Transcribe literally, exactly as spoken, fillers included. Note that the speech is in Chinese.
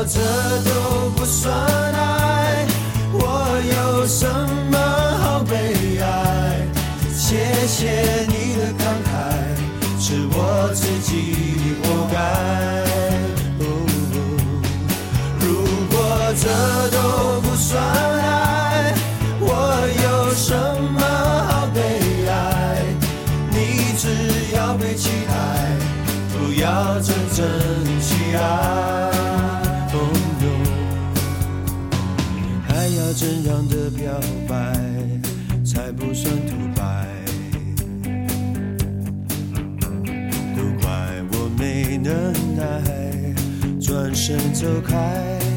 果这都不算爱，我有什么好悲哀？谢谢你的慷慨，是我自己活该。如果这都不算爱，我有什么好悲哀？你只要被期待，不要真正去爱。还要怎样的表白才不算土白？都怪我没能耐，转身走开。